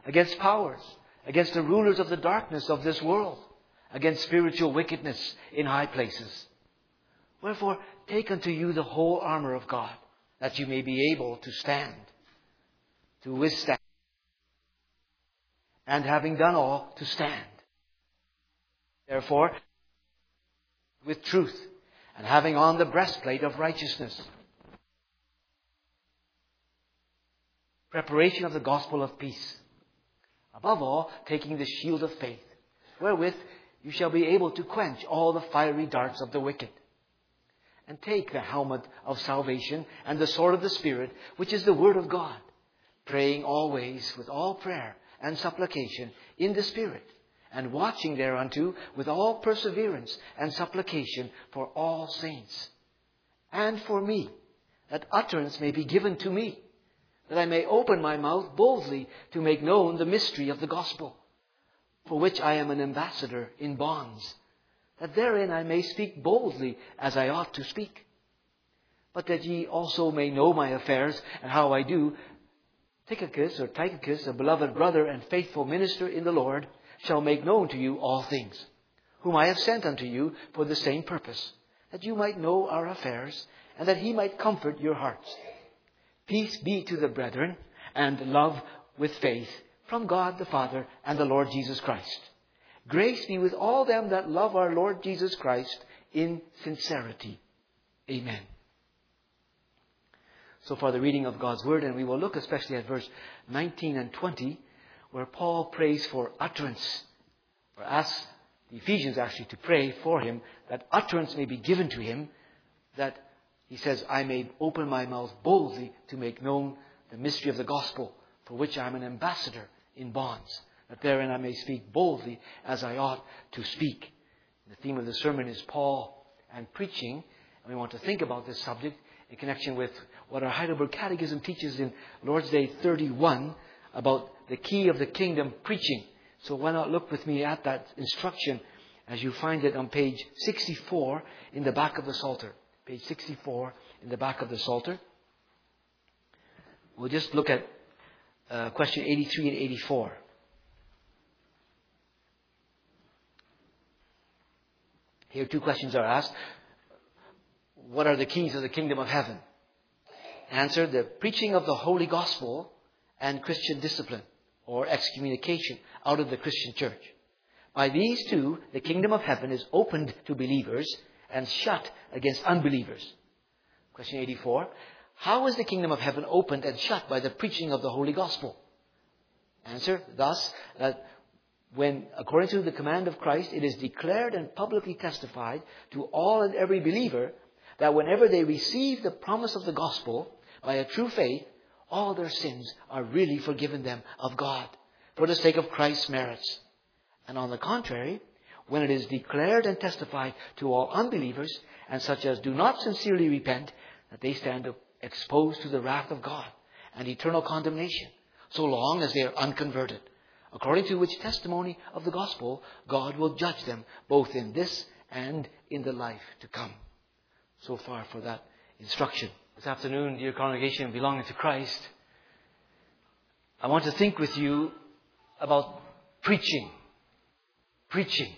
against powers, against the rulers of the darkness of this world, against spiritual wickedness in high places. Wherefore, take unto you the whole armor of God, that you may be able to stand, to withstand, and having done all, to stand. Therefore, with truth, and having on the breastplate of righteousness, preparation of the gospel of peace. Above all, taking the shield of faith, wherewith you shall be able to quench all the fiery darts of the wicked. And take the helmet of salvation and the sword of the Spirit, which is the word of God, praying always with all prayer and supplication in the Spirit, and watching thereunto with all perseverance and supplication for all saints. And for me, that utterance may be given to me, that I may open my mouth boldly to make known the mystery of the gospel, for which I am an ambassador in bonds, that therein I may speak boldly as I ought to speak. But that ye also may know my affairs and how I do, Tychicus, a beloved brother and faithful minister in the Lord, shall make known to you all things, whom I have sent unto you for the same purpose, that you might know our affairs, and that he might comfort your hearts. Peace be to the brethren, and love with faith, from God the Father and the Lord Jesus Christ. Grace be with all them that love our Lord Jesus Christ in sincerity. Amen. So far the reading of God's Word, and we will look especially at verse 19 and 20, where Paul prays for utterance, or asks the Ephesians actually to pray for him, that utterance may be given to him, that he says, I may open my mouth boldly to make known the mystery of the gospel, for which I am an ambassador in bonds, that therein I may speak boldly as I ought to speak. The theme of the sermon is Paul and preaching, and we want to think about this subject in connection with what our Heidelberg Catechism teaches in Lord's Day 31 about the key of the kingdom, preaching. So why not look with me at that instruction as you find it on page 64 in the back of the Psalter. Page 64 in the back of the Psalter. We'll just look at question 83 and 84. Here two questions are asked. What are the keys of the kingdom of heaven? Answer, the preaching of the Holy Gospel and Christian discipline or excommunication out of the Christian church. By these two, the kingdom of heaven is opened to believers and shut against unbelievers. Question 84. How is the kingdom of heaven opened and shut by the preaching of the Holy Gospel? Answer, thus, that when, according to the command of Christ, it is declared and publicly testified to all and every believer that whenever they receive the promise of the gospel by a true faith, all their sins are really forgiven them of God for the sake of Christ's merits. And on the contrary, when it is declared and testified to all unbelievers and such as do not sincerely repent, that they stand exposed to the wrath of God and eternal condemnation, so long as they are unconverted. According to which testimony of the gospel, God will judge them both in this and in the life to come. So far for that instruction. This afternoon, dear congregation belonging to Christ, I want to think with you about preaching. Preaching.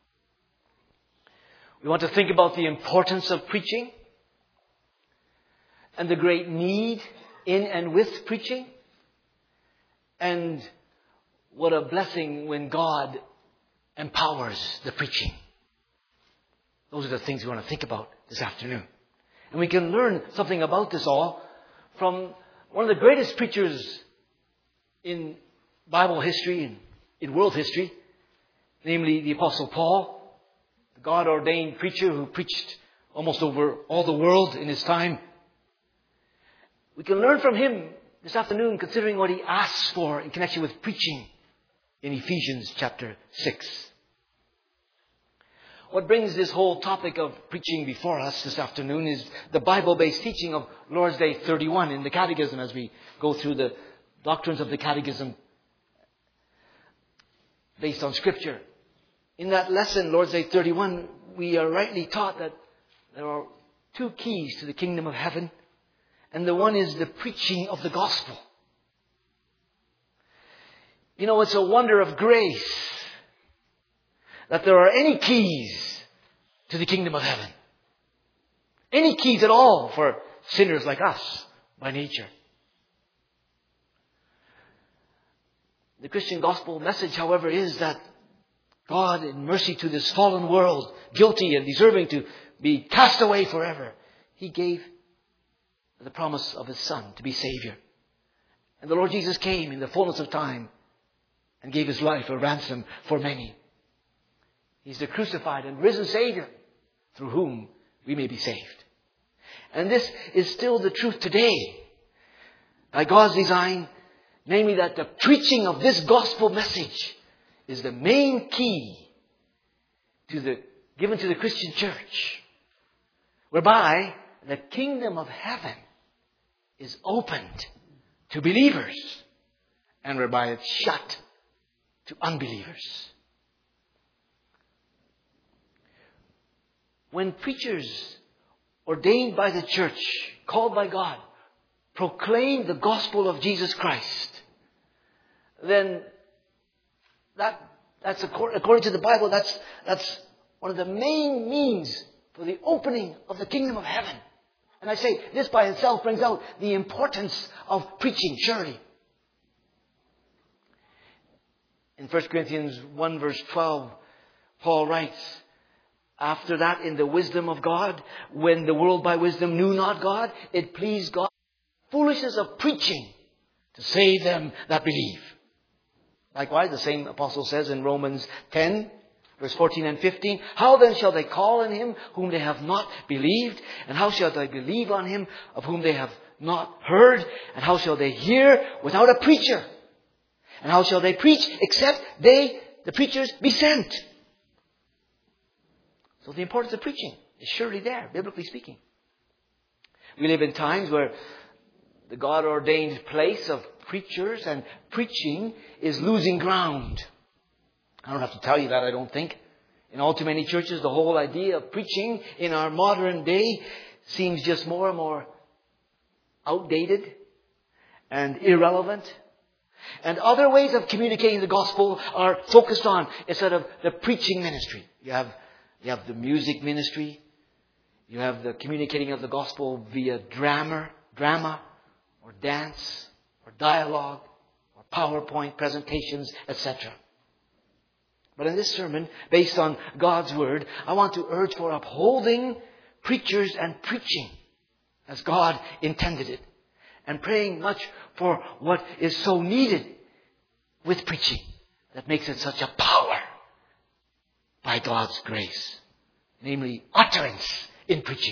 We want to think about the importance of preaching and the great need in and with preaching, and what a blessing when God empowers the preaching. Those are the things we want to think about this afternoon. And we can learn something about this all from one of the greatest preachers in Bible history and in world history, namely the Apostle Paul, the God-ordained preacher who preached almost over all the world in his time. We can learn from him this afternoon, considering what he asks for in connection with preaching in Ephesians chapter 6. What brings this whole topic of preaching before us this afternoon is the Bible-based teaching of Lord's Day 31 in the Catechism, as we go through the doctrines of the Catechism based on Scripture. In that lesson, Lord's Day 31, we are rightly taught that there are two keys to the kingdom of heaven, and the one is the preaching of the gospel. You know, it's a wonder of grace that there are any keys to the kingdom of heaven. Any keys at all for sinners like us by nature. The Christian gospel message, however, is that God, in mercy to this fallen world, guilty and deserving to be cast away forever, He gave the promise of His Son to be Savior. And the Lord Jesus came in the fullness of time and gave His life a ransom for many. He's the crucified and risen Savior through whom we may be saved. And this is still the truth today. By God's design, namely that the preaching of this gospel message is the main key given to the Christian church, whereby the kingdom of heaven is opened to believers and whereby it's shut to unbelievers. When preachers ordained by the church, called by God, proclaim the gospel of Jesus Christ, then that's according to the Bible, that's one of the main means for the opening of the kingdom of heaven. And I say, this by itself brings out the importance of preaching, surely. In 1 Corinthians 1 verse 12, Paul writes, after that, in the wisdom of God, when the world by wisdom knew not God, it pleased God, foolishness of preaching, to save them that believe. Likewise, the same apostle says in Romans 10, verse 14 and 15, how then shall they call on Him whom they have not believed? And how shall they believe on Him of whom they have not heard? And how shall they hear without a preacher? And how shall they preach except the preachers, be sent? So the importance of preaching is surely there, biblically speaking. We live in times where the God-ordained place of preachers and preaching is losing ground. I don't have to tell you that, I don't think. In all too many churches, the whole idea of preaching in our modern day seems just more and more outdated and irrelevant. And other ways of communicating the gospel are focused on instead of the preaching ministry. You have the music ministry. You have the communicating of the gospel via drama, or dance, or dialogue, or PowerPoint presentations, etc. But in this sermon, based on God's Word, I want to urge for upholding preachers and preaching as God intended it, and praying much for what is so needed with preaching that makes it such a power by God's grace, namely utterance in preaching.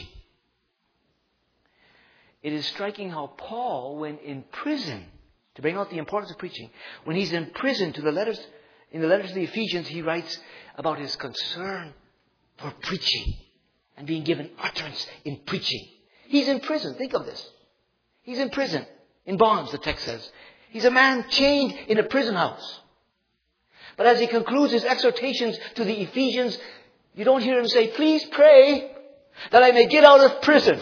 It is striking how Paul, when in prison, to bring out the importance of preaching, when he's in prison in the letters to the Ephesians, he writes about his concern for preaching and being given utterance in preaching. He's in prison. Think of this. He's in prison, in bonds, the text says. He's a man chained in a prison house. But as he concludes his exhortations to the Ephesians, you don't hear him say, please pray that I may get out of prison.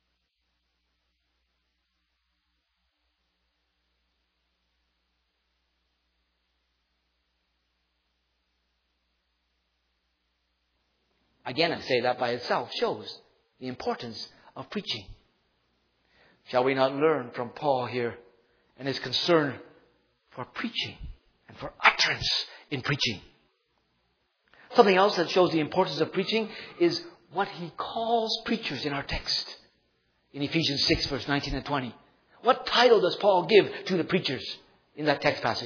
Again, I say that by itself shows the importance of preaching. Shall we not learn from Paul here and his concern for preaching and for utterance in preaching? Something else that shows the importance of preaching is what he calls preachers in our text. In Ephesians 6, verse 19 and 20. What title does Paul give to the preachers in that text passage?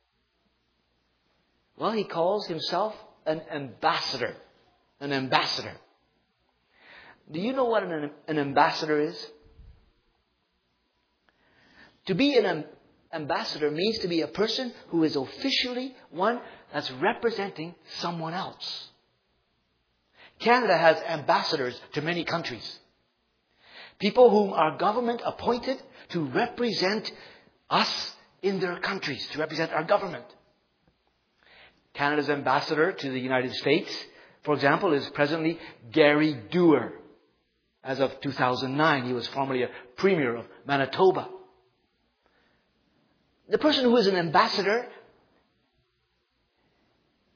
Well, he calls himself an ambassador. An ambassador. Do you know what an ambassador is? To be an ambassador means to be a person who is officially one that's representing someone else. Canada has ambassadors to many countries. People whom our government appointed to represent us in their countries, to represent our government. Canada's ambassador to the United States, for example, is presently Gary Doer. As of 2009, he was formerly a premier of Manitoba. The person who is an ambassador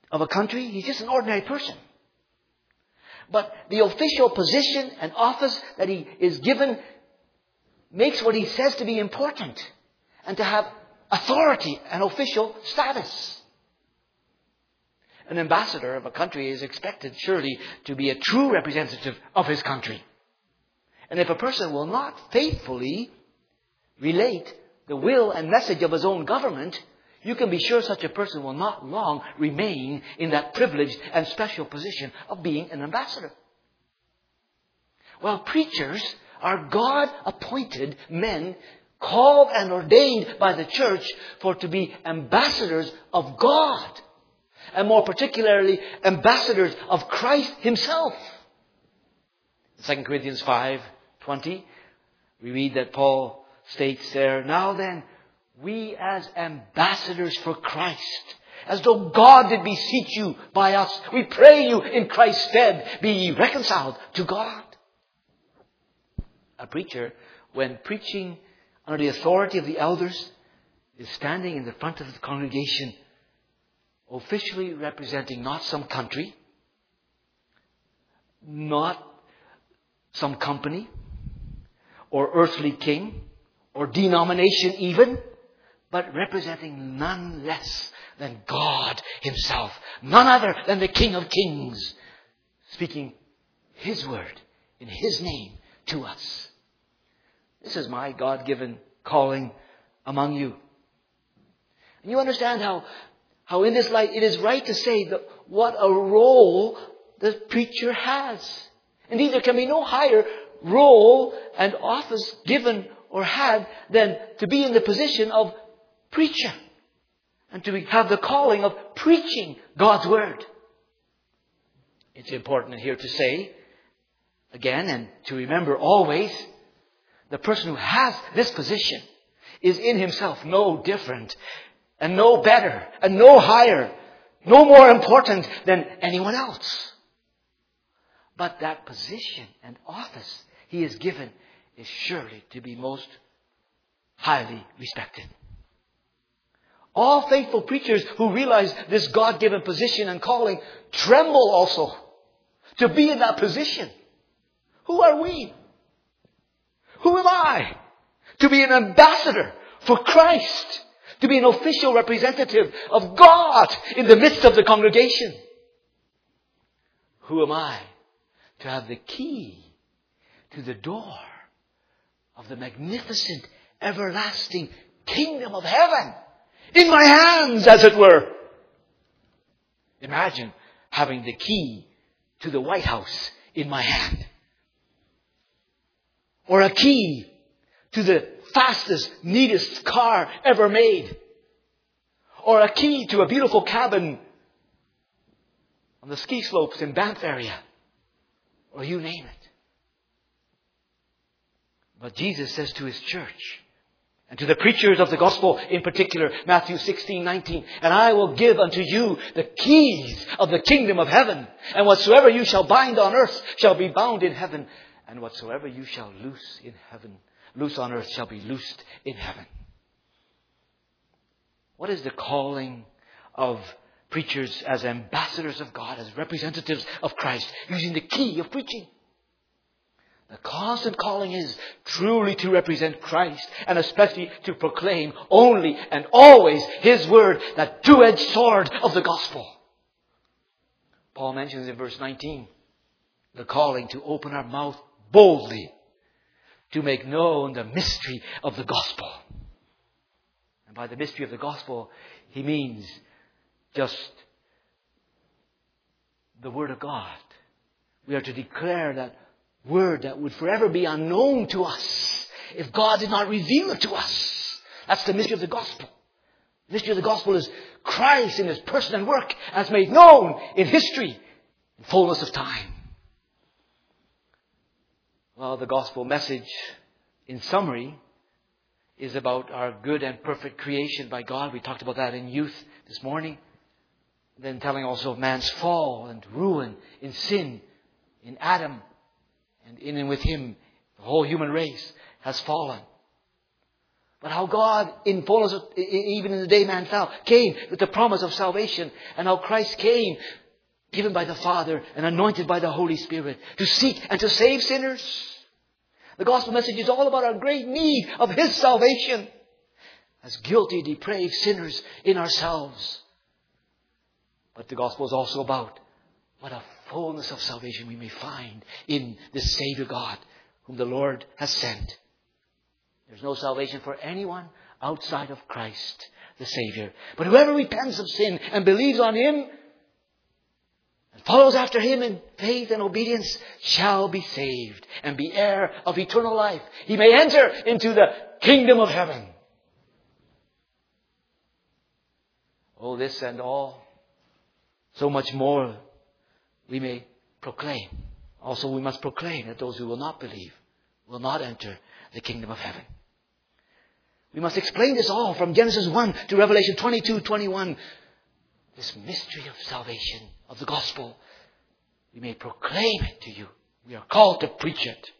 of a country, he's just an ordinary person. But the official position and office that he is given makes what he says to be important and to have authority and official status. An ambassador of a country is expected surely to be a true representative of his country. And if a person will not faithfully relate the will and message of his own government, you can be sure such a person will not long remain in that privileged and special position of being an ambassador. Well, preachers are God-appointed men called and ordained by the church to be ambassadors of God. And more particularly, ambassadors of Christ Himself. In 2 Corinthians 5:20, we read that Paul states there, "Now then, we as ambassadors for Christ, as though God did beseech you by us, we pray you in Christ's stead, be ye reconciled to God." A preacher, when preaching under the authority of the elders, is standing in the front of the congregation, officially representing not some country, not some company, or earthly king, or denomination even, but representing none less than God Himself, none other than the King of Kings, speaking His word in His name to us. This is my God-given calling among you. And you understand how in this light it is right to say that what a role the preacher has. Indeed, there can be no higher role and office given or had than to be in the position of preacher and to have the calling of preaching God's word. It's important here to say again and to remember always, the person who has this position is in himself no different and no better and no higher, no more important than anyone else. But that position and office he is given is surely to be most highly respected. All faithful preachers who realize this God-given position and calling tremble also to be in that position. Who are we? Who am I? To be an ambassador for Christ. To be an official representative of God in the midst of the congregation. Who am I? To have the key to the door of the magnificent, everlasting kingdom of heaven in my hands, as it were. Imagine having the key to the White House in my hand. Or a key to the fastest, neatest car ever made. Or a key to a beautiful cabin on the ski slopes in Banff area. Or you name it. But Jesus says to His church, and to the preachers of the gospel in particular, Matthew 16:19, "And I will give unto you the keys of the kingdom of heaven. And whatsoever you shall bind on earth shall be bound in heaven. And whatsoever you shall loose on earth shall be loosed in heaven." What is the calling of preachers as ambassadors of God, as representatives of Christ, using the key of preaching? The constant calling is truly to represent Christ, and especially to proclaim only and always His word, that two-edged sword of the gospel. Paul mentions in verse 19 the calling to open our mouth boldly to make known the mystery of the gospel. And by the mystery of the gospel, he means just the word of God. We are to declare that word that would forever be unknown to us if God did not reveal it to us. That's the mystery of the gospel. The mystery of the gospel is Christ in His person and work as made known in history in fullness of time. Well, the gospel message, in summary, is about our good and perfect creation by God. We talked about that in youth this morning. Then telling also of man's fall and ruin in sin in Adam. And in and with him, the whole human race has fallen. But how God, in fullness, even in the day man fell, came with the promise of salvation. And how Christ came, given by the Father and anointed by the Holy Spirit, to seek and to save sinners. The gospel message is all about our great need of His salvation. As guilty, depraved sinners in ourselves. But the gospel is also about what a fullness of salvation we may find in the Savior God, whom the Lord has sent. There's no salvation for anyone outside of Christ, the Savior. But whoever repents of sin and believes on Him and follows after Him in faith and obedience shall be saved and be heir of eternal life. He may enter into the kingdom of heaven. Oh, this and all, so much more we may proclaim. Also, we must proclaim that those who will not believe will not enter the kingdom of heaven. We must explain this all from Genesis 1 to Revelation 22:21. This mystery of salvation, of the gospel. We may proclaim it to you. We are called to preach it.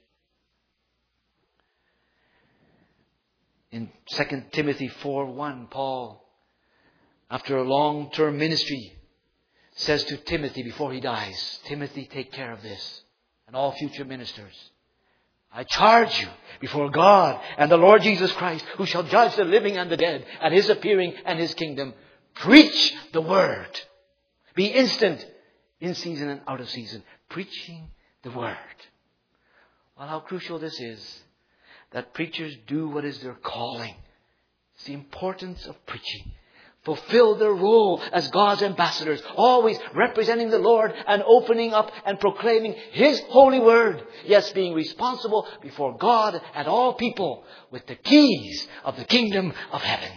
In 2 Timothy 4:1, Paul, after a long-term ministry, says to Timothy before he dies, Timothy, take care of this, and all future ministers. I charge you before God and the Lord Jesus Christ, who shall judge the living and the dead at His appearing and His kingdom. Preach the word. Be instant, in season and out of season, preaching the word. Well, how crucial this is, that preachers do what is their calling. It's the importance of preaching. Fulfill their role as God's ambassadors, always representing the Lord and opening up and proclaiming His holy word. Yes, being responsible before God and all people with the keys of the kingdom of heaven.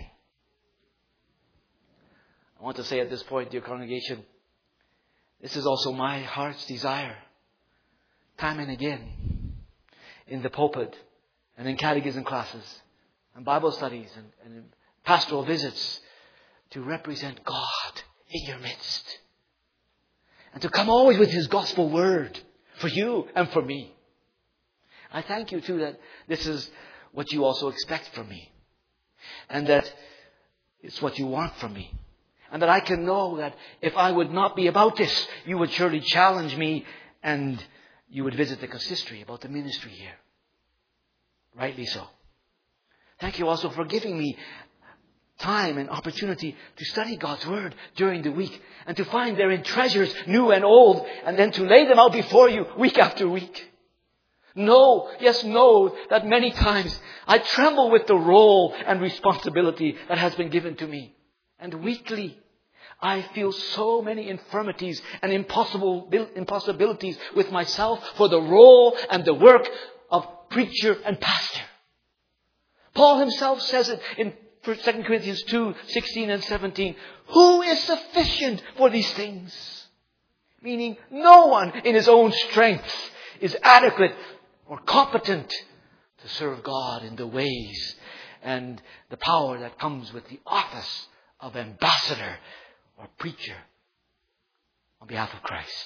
I want to say at this point, dear congregation, this is also my heart's desire. Time and again, in the pulpit and in catechism classes and Bible studies and in pastoral visits, to represent God in your midst. And to come always with His gospel word for you and for me. I thank you too that this is what you also expect from me. And that it's what you want from me. And that I can know that if I would not be about this, you would surely challenge me and you would visit the consistory about the ministry here. Rightly so. Thank you also for giving me time and opportunity to study God's Word during the week and to find therein treasures new and old and then to lay them out before you week after week. Know that many times I tremble with the role and responsibility that has been given to me. And weekly I feel so many infirmities and impossibilities with myself for the role and the work of preacher and pastor. Paul himself says it in 2 Corinthians 2:16 and 17. Who is sufficient for these things? Meaning no one in his own strength is adequate or competent to serve God in the ways and the power that comes with the office of ambassador or preacher on behalf of Christ.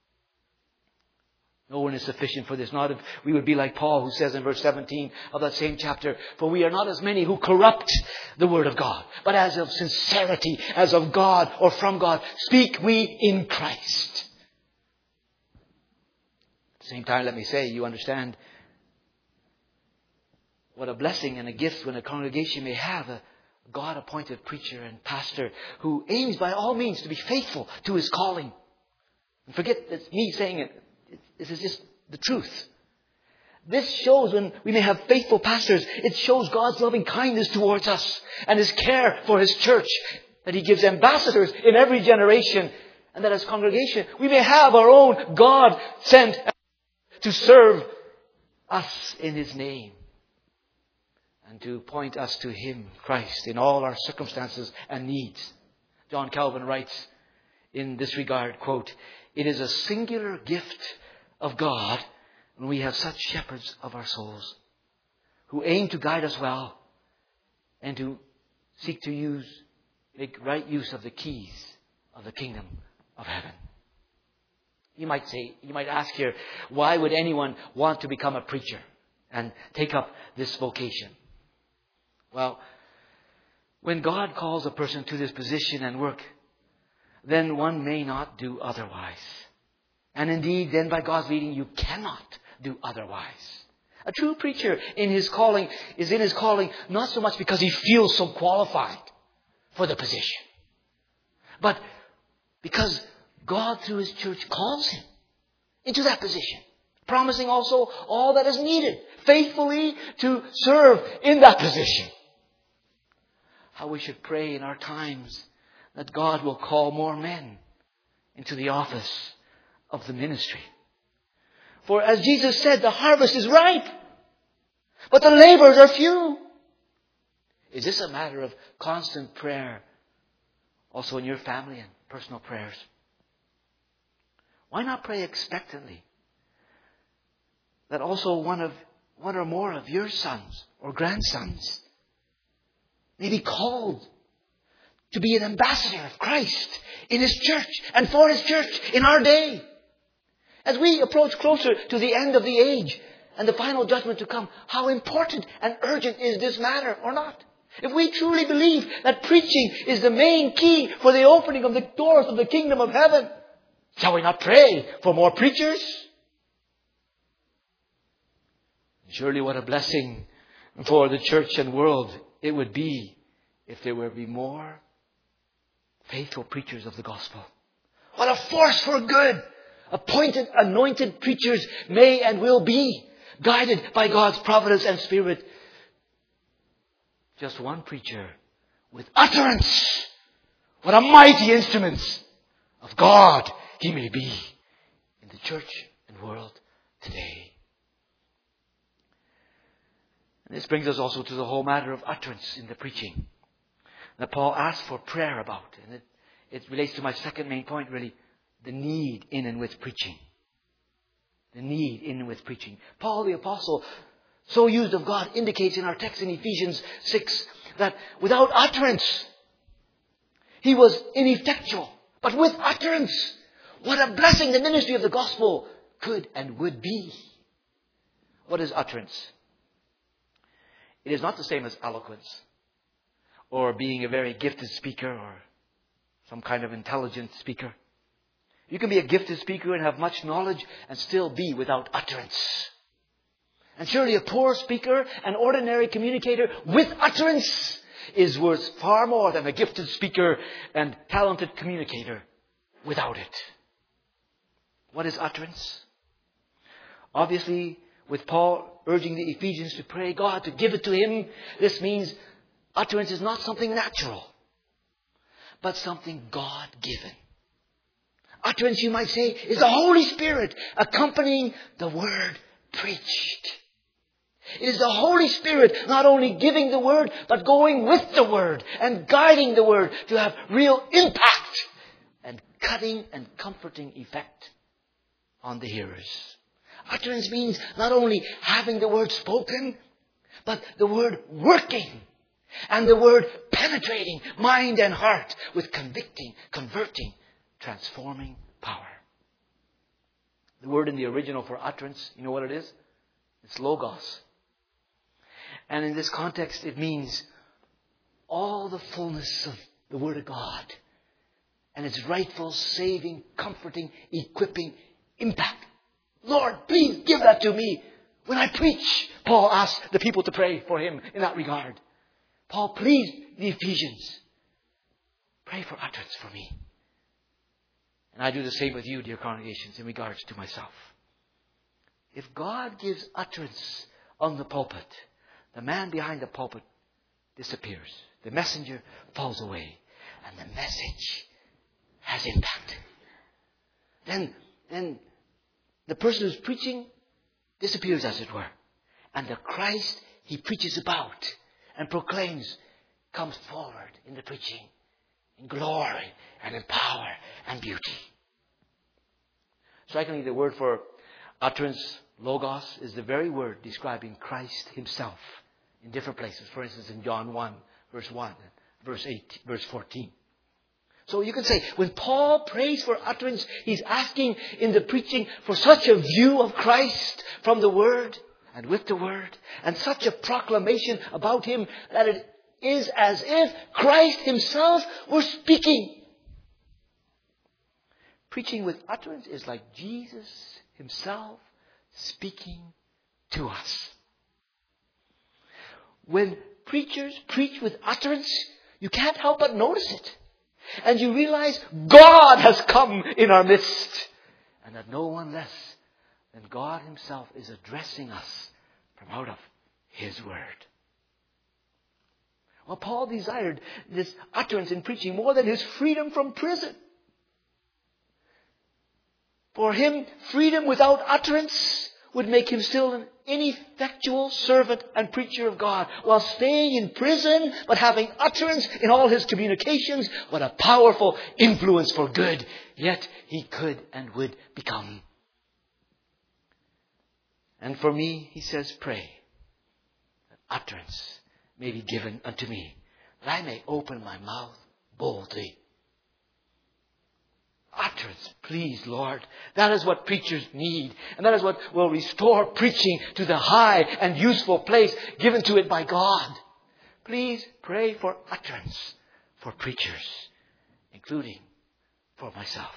No one is sufficient for this. Not if we would be like Paul, who says in verse 17 of that same chapter, for we are not as many who corrupt the word of God, but as of sincerity, as of God or from God, speak we in Christ. At the same time, let me say, you understand what a blessing and a gift when a congregation may have a God-appointed preacher and pastor who aims by all means to be faithful to his calling. And forget it's me saying it. This is just the truth. This shows when we may have faithful pastors, it shows God's loving kindness towards us and His care for His church. That He gives ambassadors in every generation. And that as congregation, we may have our own God sent to serve us in His name. And to point us to Him, Christ, in all our circumstances and needs. John Calvin writes in this regard, quote, it is a singular gift of God when we have such shepherds of our souls who aim to guide us well and to seek to make right use of the keys of the kingdom of heaven. You might ask here, why would anyone want to become a preacher and take up this vocation? Well, when God calls a person to this position and work, then one may not do otherwise. And indeed, then by God's leading, you cannot do otherwise. A true preacher is in his calling not so much because he feels so qualified for the position, but because God through His church calls him into that position, promising also all that is needed faithfully to serve in that position. How we should pray in our times that God will call more men into the office of the ministry. For as Jesus said, the harvest is ripe, but the laborers are few. Is this a matter of constant prayer also in your family and personal prayers? Why not pray expectantly that also one or more of your sons or grandsons may be called to be an ambassador of Christ in His church and for His church in our day? As we approach closer to the end of the age and the final judgment to come, how important and urgent is this matter or not? If we truly believe that preaching is the main key for the opening of the doors of the kingdom of heaven, shall we not pray for more preachers? Surely what a blessing for the church and world it would be if there would be more faithful preachers of the gospel. What a force for good appointed, anointed preachers may and will be, guided by God's providence and Spirit. Just one preacher with utterance. What a mighty instrument of God he may be in the church and world today. And this brings us also to the whole matter of utterance in the preaching that Paul asks for prayer about. And it relates to my second main point, really, the need in and with preaching. The need in and with preaching. Paul the Apostle, so used of God, indicates in our text in Ephesians 6 that without utterance, he was ineffectual. But with utterance, what a blessing the ministry of the gospel could and would be. What is utterance? It is not the same as eloquence or being a very gifted speaker or some kind of intelligent speaker. You can be a gifted speaker and have much knowledge and still be without utterance. And surely a poor speaker, an ordinary communicator with utterance is worth far more than a gifted speaker and talented communicator without it. What is utterance? Obviously, with Paul urging the Ephesians to pray God to give it to him, this means utterance is not something natural, but something God-given. Utterance, you might say, is the Holy Spirit accompanying the word preached. It is the Holy Spirit not only giving the word, but going with the word and guiding the word to have real impact and cutting and comforting effect on the hearers. Utterance means not only having the word spoken, but the word working and the word penetrating mind and heart with convicting, converting, transforming power. The word in the original for utterance, you know what it is? It's logos. And in this context, it means all the fullness of the Word of God and its rightful, saving, comforting, equipping impact. Lord, please give that to me when I preach. Paul asked the people to pray for him in that regard. Paul pleased the Ephesians. Pray for utterance for me. And I do the same with you, dear congregations, in regards to myself. If God gives utterance on the pulpit, the man behind the pulpit disappears. The messenger falls away. And the message has impact. Then the person who's preaching disappears, as it were. And the Christ he preaches about and proclaims comes forward in the preaching in glory and in power and beauty. Strikingly, the word for utterance, logos, is the very word describing Christ himself in different places. For instance, in John 1, verse 1, verse 8, verse 14. So you can say, when Paul prays for utterance, he's asking in the preaching for such a view of Christ from the Word and with the Word, and such a proclamation about Him that it is as if Christ Himself were speaking. Preaching with utterance is like Jesus Himself speaking to us. When preachers preach with utterance, you can't help but notice it. And you realize God has come in our midst. And that no one less than God Himself is addressing us from out of His Word. Well, Paul desired this utterance in preaching more than his freedom from prison. For him, freedom without utterance would make him still an ineffectual servant and preacher of God. While staying in prison, but having utterance in all his communications, what a powerful influence for good. Yet he could and would become. And for me, he says, pray that utterance may be given unto me, that I may open my mouth boldly. Utterance, please, Lord. That is what preachers need. And that is what will restore preaching to the high and useful place given to it by God. Please pray for utterance for preachers, including for myself.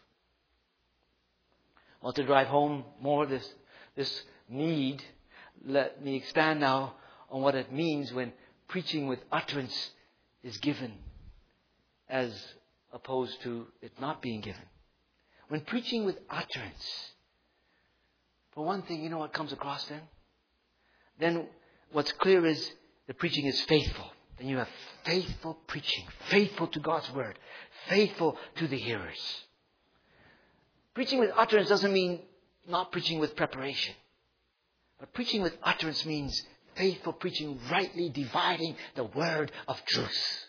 Well, to drive home more this need, let me expand now on what it means when preaching with utterance is given as opposed to it not being given. When preaching with utterance, for one thing, you know what comes across then? Then what's clear is the preaching is faithful. Then you have faithful preaching, faithful to God's Word, faithful to the hearers. Preaching with utterance doesn't mean not preaching with preparation. But preaching with utterance means faithful preaching, rightly dividing the word of truth.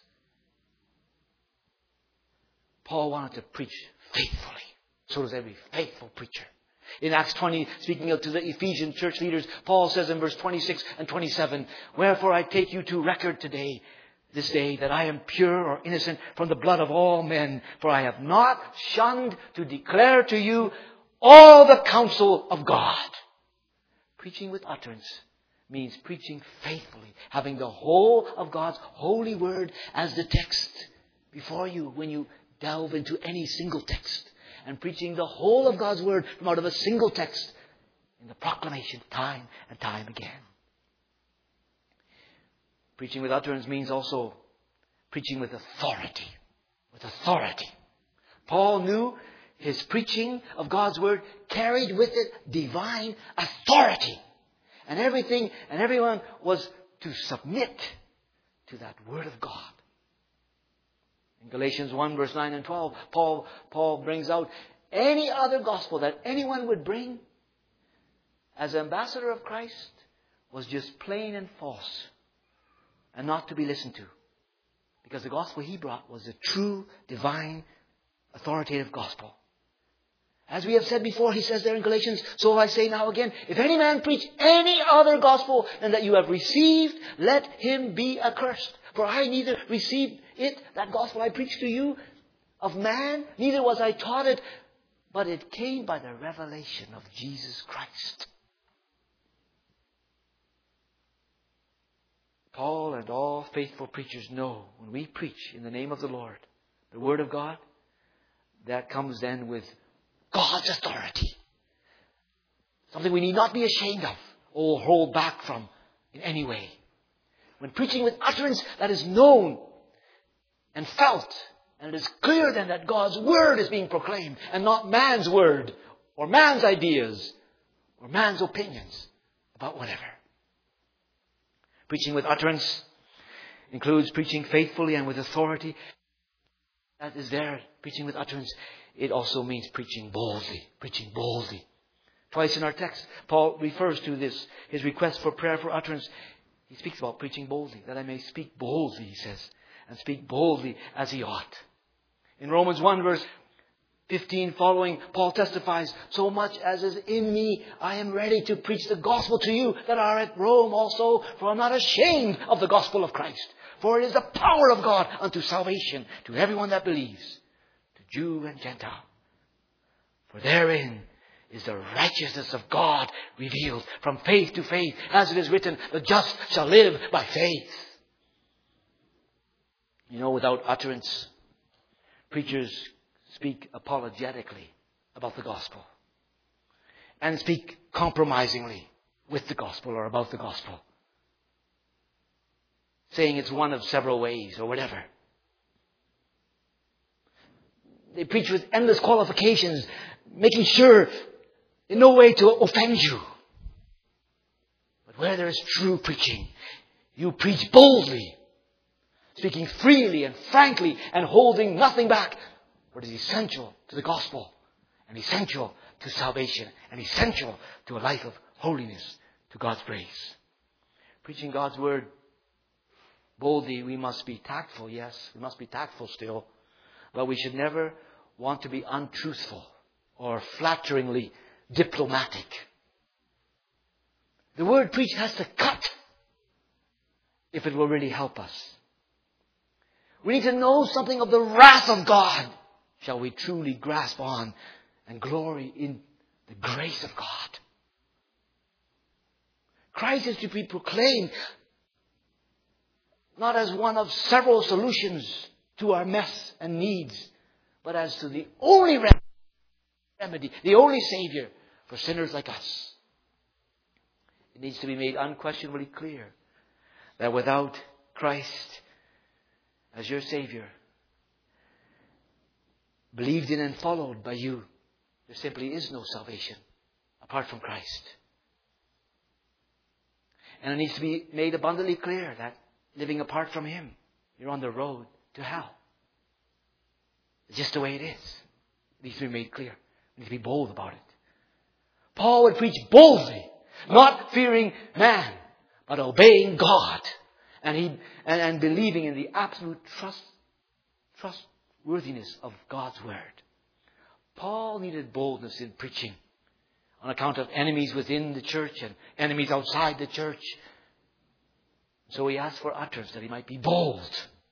Paul wanted to preach faithfully. So does every faithful preacher. In Acts 20, speaking to the Ephesian church leaders, Paul says in verse 26 and 27, "Wherefore I take you to record today, this day, that I am pure or innocent from the blood of all men. For I have not shunned to declare to you all the counsel of God." Preaching with utterance means preaching faithfully, having the whole of God's holy word as the text before you when you delve into any single text, and preaching the whole of God's word from out of a single text in the proclamation time and time again. Preaching with utterance means also preaching with authority. With authority. Paul knew his preaching of God's word carried with it divine authority. And everything and everyone was to submit to that word of God. In Galatians 1 verse 9 and 12, Paul brings out any other gospel that anyone would bring as ambassador of Christ was just plain and false and not to be listened to. Because the gospel he brought was the true, divine, authoritative gospel. As we have said before, he says there in Galatians, "So I say now again, if any man preach any other gospel than that you have received, let him be accursed. For I neither received it, that gospel I preached to you, of man, neither was I taught it, but it came by the revelation of Jesus Christ." Paul and all faithful preachers know when we preach in the name of the Lord, the Word of God, that comes then with God's authority. Something we need not be ashamed of or hold back from in any way. When preaching with utterance, that is known and felt. And it is clear then that God's word is being proclaimed and not man's word or man's ideas or man's opinions about whatever. Preaching with utterance includes preaching faithfully and with authority. That is there, preaching with utterance. It also means preaching boldly. Preaching boldly. Twice in our text, Paul refers to this, his request for prayer for utterance. He speaks about preaching boldly, that I may speak boldly, he says, and speak boldly as he ought. In Romans 1 verse 15 following, Paul testifies, "So much as is in me, I am ready to preach the gospel to you that are at Rome also, for I am not ashamed of the gospel of Christ. For it is the power of God unto salvation to everyone that believes, to Jew and Gentile. For therein is the righteousness of God revealed from faith to faith. As it is written, the just shall live by faith. You know, without utterance, preachers speak apologetically about the gospel and speak compromisingly with the gospel or about the gospel, saying it's one of several ways or whatever. They preach with endless qualifications, making sure in no way to offend you. But where there is true preaching, you preach boldly, speaking freely and frankly and holding nothing back. What is essential to the gospel and essential to salvation and essential to a life of holiness, to God's grace. Preaching God's word boldly, we must be tactful. Yes, we must be tactful still. But we should never want to be untruthful or flatteringly diplomatic. The word preached has to cut if it will really help us. We need to know something of the wrath of God. Shall we truly grasp on and glory in the grace of God? Christ is to be proclaimed not as one of several solutions to our mess and needs, but as to the only remedy, the only Savior for sinners like us. It needs to be made unquestionably clear that without Christ as your Savior, believed in and followed by you, there simply is no salvation apart from Christ. And it needs to be made abundantly clear that living apart from Him, you're on the road to hell. It's just the way it is. It needs to be made clear. We need to be bold about it. Paul would preach boldly, not fearing man, but obeying God. And believing in the absolute trustworthiness of God's word. Paul needed boldness in preaching on account of enemies within the church and enemies outside the church. So he asked for utterance that he might be bold.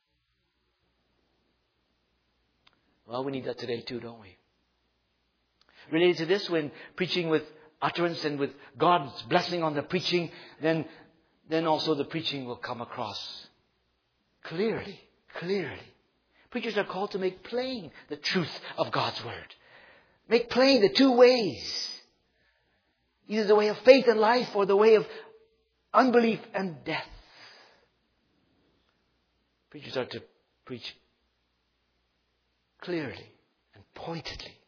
Well, we need that today too, don't we? Related to this, when preaching with utterance and with God's blessing on the preaching, then also the preaching will come across clearly. Preachers are called to make plain the truth of God's word. Make plain the two ways. Either the way of faith and life or the way of unbelief and death. Preachers are to preach clearly and pointedly.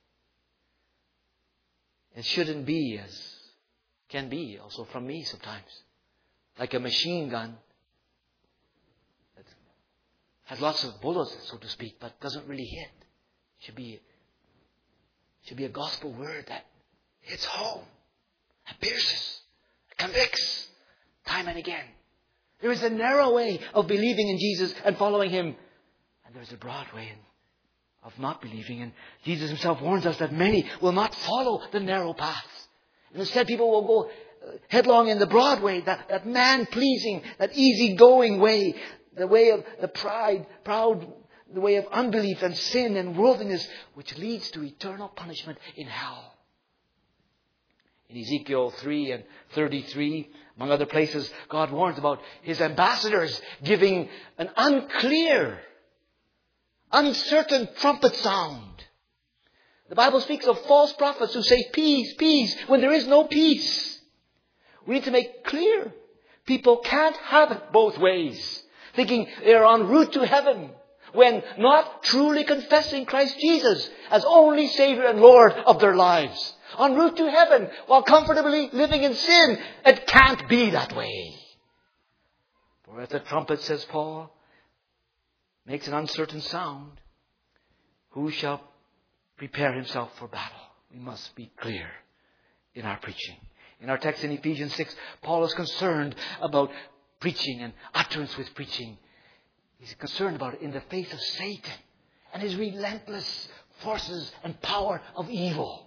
It shouldn't be, as can be also from me sometimes, like a machine gun that has lots of bullets, so to speak, but doesn't really hit. It should be a gospel word that hits home, that pierces, that convicts, time and again. There is a narrow way of believing in Jesus and following Him, and there is a broad way of not believing. And Jesus Himself warns us that many will not follow the narrow path. And instead, people will go headlong in the broad way, that man-pleasing, that easy-going way, the way of the proud, the way of unbelief and sin and worldliness, which leads to eternal punishment in hell. In Ezekiel 3 and 33, among other places, God warns about His ambassadors giving an unclear, uncertain trumpet sound. The Bible speaks of false prophets who say peace, peace, when there is no peace. We need to make clear people can't have it both ways, thinking they are en route to heaven when not truly confessing Christ Jesus as only Savior and Lord of their lives. En route to heaven while comfortably living in sin. It can't be that way. For if the trumpet, says Paul, makes an uncertain sound, who shall prepare himself for battle? We must be clear in our preaching. In our text in Ephesians 6, Paul is concerned about preaching and utterance with preaching. He's concerned about it in the face of Satan and his relentless forces and power of evil.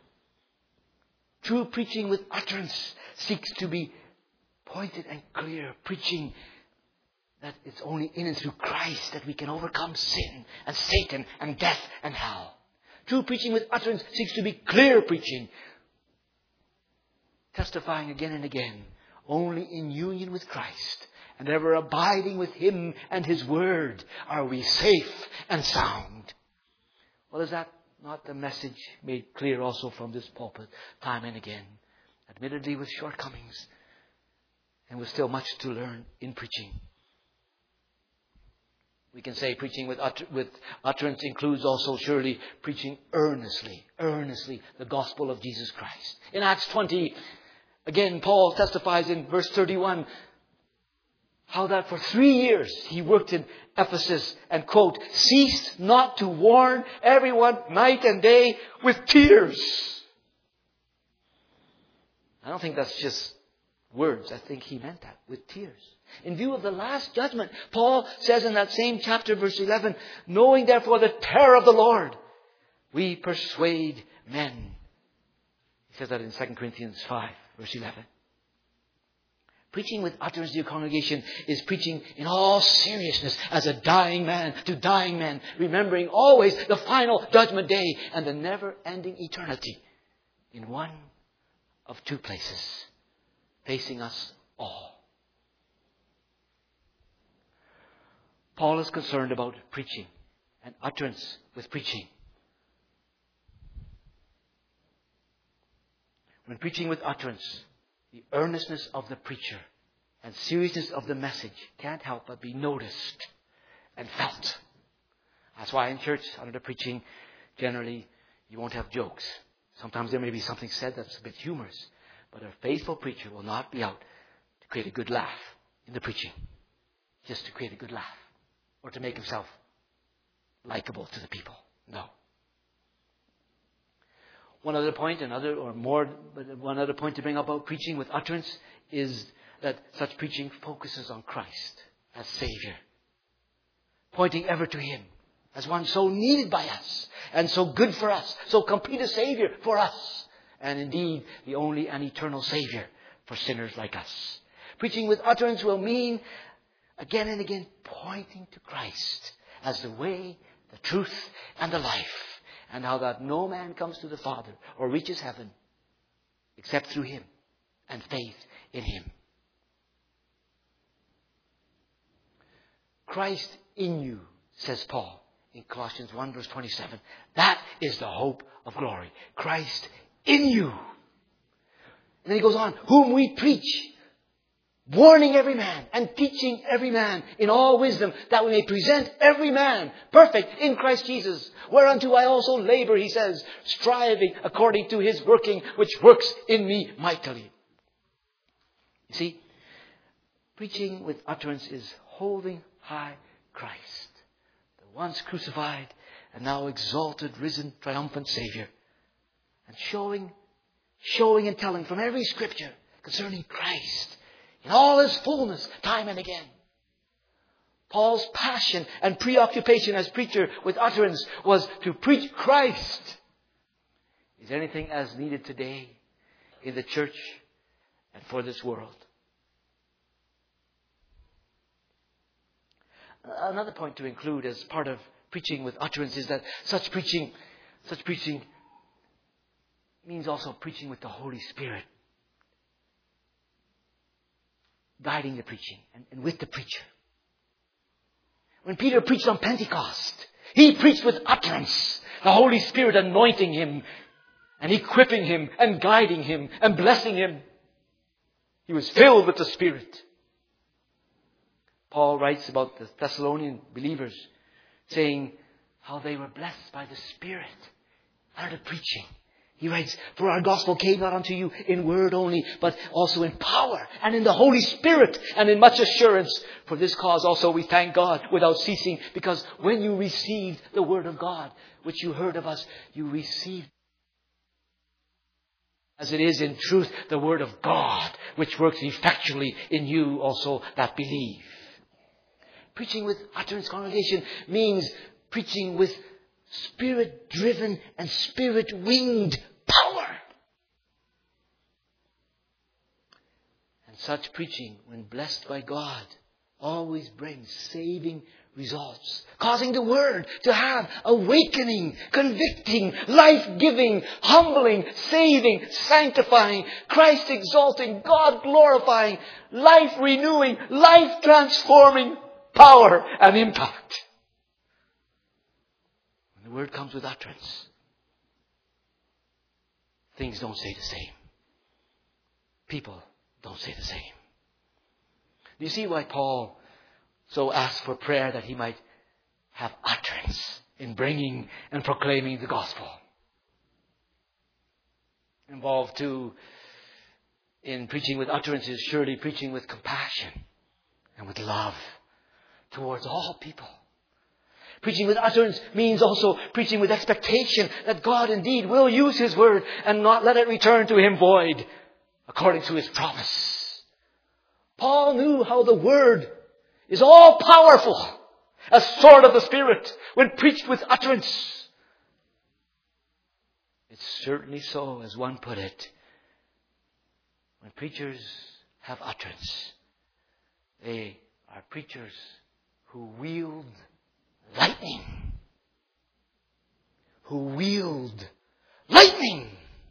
True preaching with utterance seeks to be pointed and clear. Preaching that it's only in and through Christ that we can overcome sin and Satan and death and hell. True preaching with utterance seeks to be clear preaching, testifying again and again, only in union with Christ and ever abiding with Him and His Word are we safe and sound. Well, is that not the message made clear also from this pulpit time and again? Admittedly with shortcomings and with still much to learn in preaching. We can say preaching with utterance includes also surely preaching earnestly the gospel of Jesus Christ. In Acts 20, again, Paul testifies in verse 31 how that for 3 years he worked in Ephesus and, quote, ceased not to warn everyone night and day with tears. I don't think that's just words. I think he meant that, with tears. In view of the last judgment, Paul says in that same chapter, verse 11, knowing therefore the terror of the Lord, we persuade men. He says that in 2 Corinthians 5, verse 11. Preaching with utterance, dear congregation, is preaching in all seriousness as a dying man to dying men, remembering always the final judgment day and the never-ending eternity in one of two places, facing us all. Paul is concerned about preaching and utterance with preaching. When preaching with utterance, the earnestness of the preacher and seriousness of the message can't help but be noticed and felt. That's why in church, under the preaching, generally, you won't have jokes. Sometimes there may be something said that's a bit humorous, but a faithful preacher will not be out to create a good laugh in the preaching, just to create a good laugh or to make himself likable to the people. No. One other point to bring up about preaching with utterance is that such preaching focuses on Christ as Savior, pointing ever to Him as one so needed by us and so good for us, so complete a Savior for us, and indeed the only and eternal Savior for sinners like us. Preaching with utterance will mean again and again pointing to Christ as the way, the truth, and the life, and how that no man comes to the Father or reaches heaven except through Him and faith in Him. Christ in you, says Paul in Colossians 1 verse 27. That is the hope of glory. Christ in you. And then he goes on, whom we preach, warning every man and teaching every man in all wisdom, that we may present every man perfect in Christ Jesus. Whereunto I also labor, he says, striving according to His working, which works in me mightily. You see, preaching with utterance is holding high Christ, the once crucified and now exalted, risen, triumphant Savior, and showing and telling from every Scripture concerning Christ in all His fullness, time and again. Paul's passion and preoccupation as preacher with utterance was to preach Christ. Is anything as needed today in the church and for this world? Another point to include as part of preaching with utterance is that such preaching means also preaching with the Holy Spirit, guiding the preaching and with the preacher. When Peter preached on Pentecost, he preached with utterance, the Holy Spirit anointing him and equipping him and guiding him and blessing him. He was filled with the Spirit. Paul writes about the Thessalonian believers, saying how they were blessed by the Spirit under the preaching. He writes, for our gospel came not unto you in word only, but also in power and in the Holy Spirit and in much assurance. For this cause also we thank God without ceasing, because when you received the word of God, which you heard of us, you received as it is in truth the word of God, which works effectually in you also that believe. Preaching with utterance, congregation, means preaching with Spirit-driven and Spirit-winged power. And such preaching, when blessed by God, always brings saving results, causing the Word to have awakening, convicting, life-giving, humbling, saving, sanctifying, Christ-exalting, God-glorifying, life-renewing, life-transforming power and impact. When the Word comes with utterance, things don't stay the same. People don't stay the same. Do you see why Paul so asked for prayer, that he might have utterance in bringing and proclaiming the gospel? Involved too in preaching with utterance is surely preaching with compassion and with love towards all people. Preaching with utterance means also preaching with expectation that God indeed will use His word and not let it return to Him void, according to His promise. Paul knew how the word is all powerful, a sword of the Spirit, when preached with utterance. It's certainly so, as one put it. When preachers have utterance, they are preachers who wield lightning. Who wield lightning.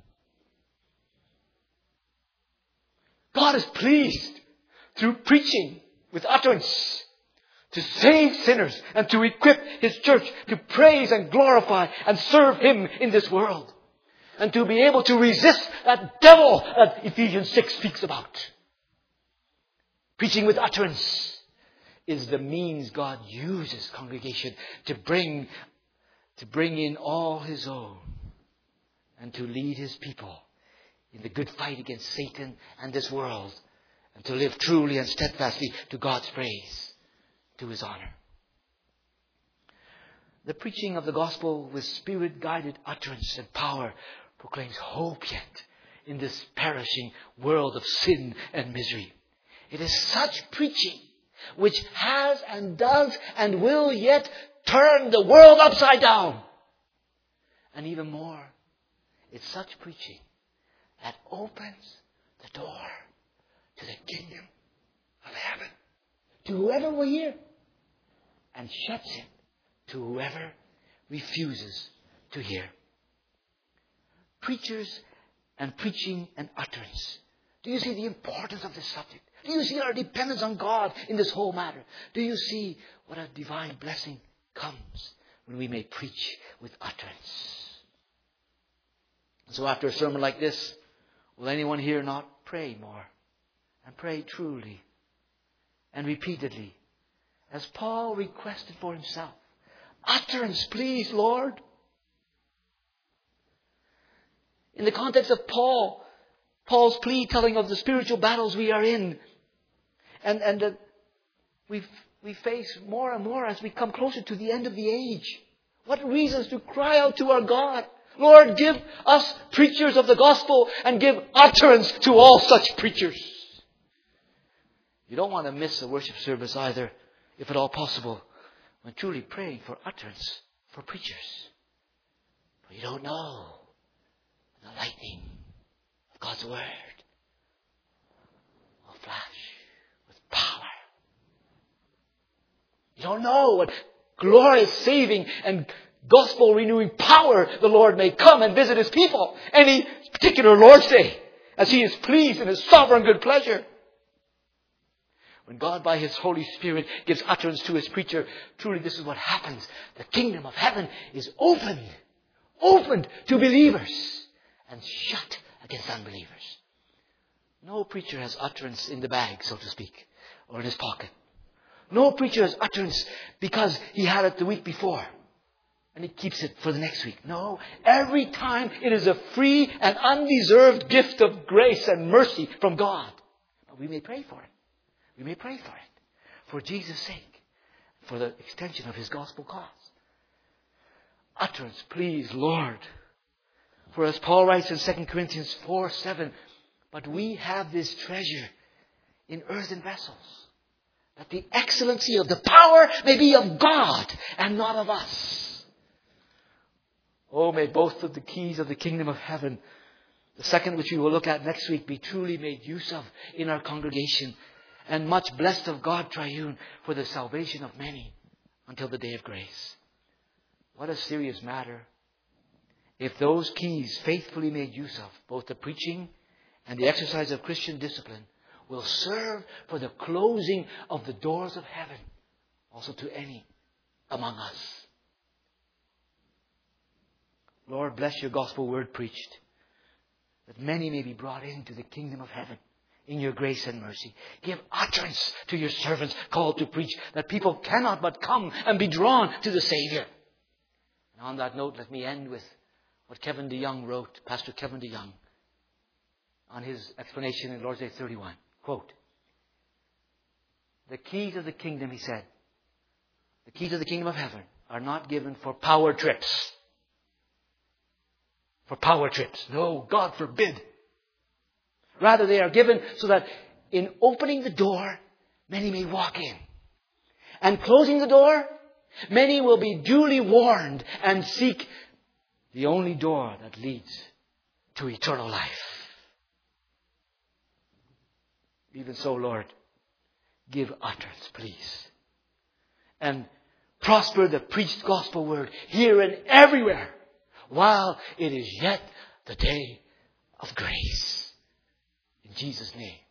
God is pleased through preaching with utterance to save sinners and to equip His church to praise and glorify and serve Him in this world. And to be able to resist that devil that Ephesians 6 speaks about. Preaching with utterance is the means God uses, congregation, to bring in all His own and to lead His people in the good fight against Satan and this world, and to live truly and steadfastly to God's praise, to His honor. The preaching of the gospel with Spirit-guided utterance and power proclaims hope yet in this perishing world of sin and misery. It is such preaching which has and does and will yet turn the world upside down. And even more, it's such preaching that opens the door to the kingdom of heaven to whoever will hear, and shuts it to whoever refuses to hear. Preachers and preaching and utterance. Do you see the importance of this subject? Do you see our dependence on God in this whole matter? Do you see what a divine blessing comes when we may preach with utterance? And so after a sermon like this, will anyone here not pray more and pray truly and repeatedly, as Paul requested for himself? Utterance, please, Lord. In the context of Paul's plea telling of the spiritual battles we are in, and that we face more and more as we come closer to the end of the age. What reasons to cry out to our God? Lord, give us preachers of the gospel and give utterance to all such preachers. You don't want to miss a worship service either, if at all possible, when truly praying for utterance for preachers. For you don't know the lightning of God's word will flash with power. You don't know what glorious saving and gospel renewing power the Lord may come and visit His people any particular Lord's Day, as He is pleased in His sovereign good pleasure. When God by His Holy Spirit gives utterance to His preacher, truly this is what happens. The kingdom of heaven is opened to believers and shut against unbelievers. No preacher has utterance in the bag, so to speak, or in his pocket. No preacher has utterance because he had it the week before and he keeps it for the next week. No, every time it is a free and undeserved gift of grace and mercy from God. But we may pray for it. We may pray for it for Jesus' sake, for the extension of His gospel cause. Utterance, please, Lord. For as Paul writes in 2 Corinthians 4:7, but we have this treasure in earthen vessels, that the excellency of the power may be of God and not of us. Oh, may both of the keys of the kingdom of heaven, the second which we will look at next week, be truly made use of in our congregation, and much blessed of God Triune for the salvation of many. until the day of grace. What a serious matter. If those keys faithfully made use of, both the preaching and the exercise of Christian discipline, will serve for the closing of the doors of heaven, also to any among us. Lord, bless your gospel word preached, that many may be brought into the kingdom of heaven in your grace and mercy. Give utterance to your servants called to preach, that people cannot but come and be drawn to the Savior. And on that note, let me end with what Kevin DeYoung wrote, Pastor Kevin DeYoung, on his explanation in Lord's Day 31. Quote, the keys of the kingdom, he said, the keys of the kingdom of heaven are not given for power trips. For power trips. No, God forbid. Rather, they are given so that in opening the door, many may walk in. And closing the door, many will be duly warned and seek the only door that leads to eternal life. Even so, Lord, give utterance, please. And prosper the preached gospel word here and everywhere, while it is yet the day of grace. In Jesus' name.